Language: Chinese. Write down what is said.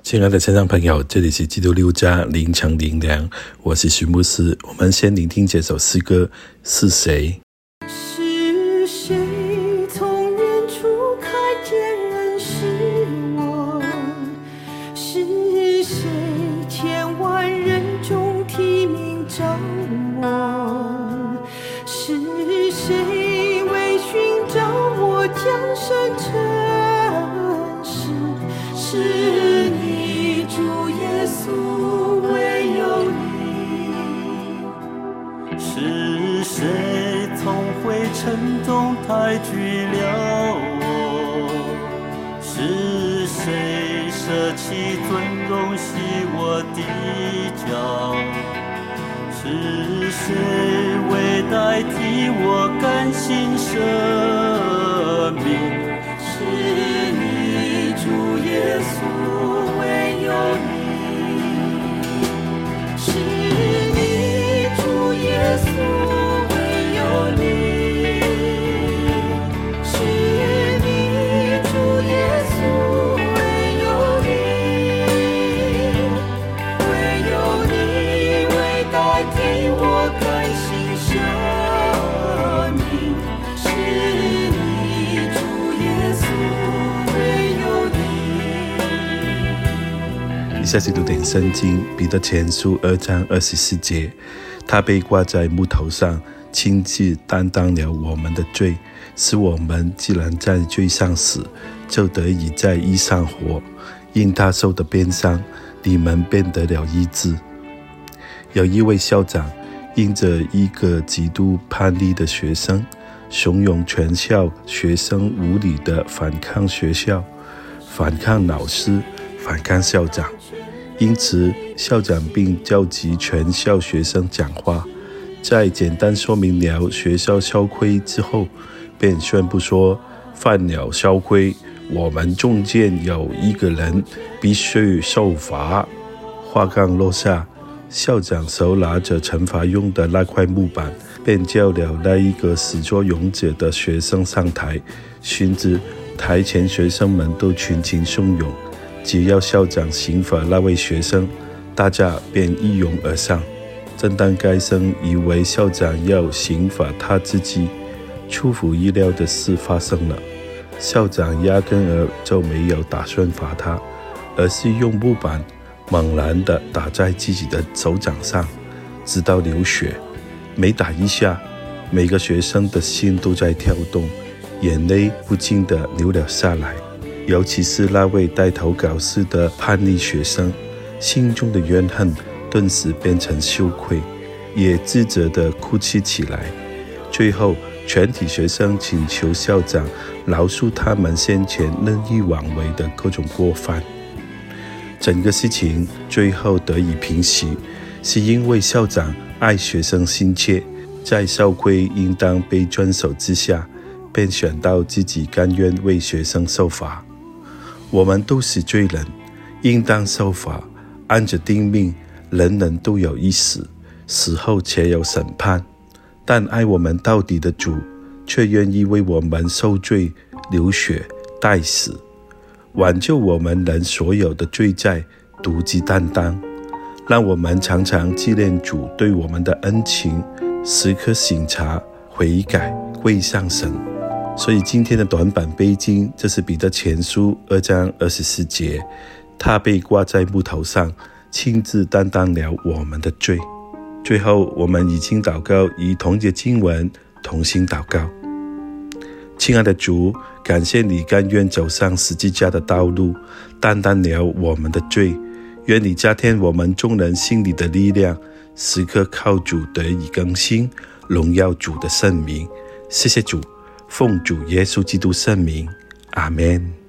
亲爱的线上朋友，这里是基督六家凌晨灵粮，我是徐牧师。我们先聆听这首诗歌，是谁？ 是谁从远处看见认识我？是谁千万人中提名找我？是谁为寻找我降生尘世？是你主耶稣，唯有你。 是谁从灰尘中抬举了我？是谁舍弃尊荣洗我的脚？是谁为代替我甘心舍命？是你主耶稣，唯有你。 是你主耶稣，唯有你。是你主耶稣，唯有你。唯有你为代替我甘心舍命。是你主耶稣，唯有你。 以下是读点圣经，彼得前书2章24节。他被挂在木头上，亲自担当了我们的罪，使我们既然在罪上死，就得以在义上活。因他受的鞭伤，你们便得了医治。有一位校长因着一个极度叛逆的学生，怂恿全校学生无理地反抗学校，反抗老师，反抗校长。因此校长并召集全校学生讲话，在简单说明了学校校规之后，便宣布说，犯了校规，我们中间有一个人必须受罚。话刚落下，校长手拿着惩罚用的那块木板，便叫了那一个始作俑者的学生上台。寻知台前学生们都群情汹涌，只要校长刑罚那位学生，大家便一拥而上。正当该生以为校长要刑罚他自己，出乎意料的事发生了。校长压根儿就没有打算罚他，而是用木板猛然地打在自己的手掌上，直到流血。每打一下，每个学生的心都在跳动，眼泪不禁地流了下来。尤其是那位带头搞事的叛逆学生，心中的怨恨顿时变成羞愧，也自责地哭泣起来。最后，全体学生请求校长饶恕他们先前任意妄为的各种过犯。整个事情最后得以平息，是因为校长爱学生心切，在校规应当被遵守之下，便选到自己甘愿为学生受罚。我们都是罪人，应当受罚，按着定命，人人都有一死，死后且有审判。但爱我们到底的主，却愿意为我们受罪、流血、代死，挽救我们人所有的罪债，独自担当。让我们常常纪念主对我们的恩情，时刻省察、悔改、归向神。所以今天的短版背经，这是彼得前书2章24节。他被挂在木头上，亲自担当了我们的罪。最后，我们已经祷告，以同节经文同心祷告。亲爱的主，感谢你甘愿走上十字架的道路，担当了我们的罪。愿你加添我们众人心里的力量，时刻靠主得以更新，荣耀主的圣名。谢谢主，奉主耶稣基督圣名，阿们。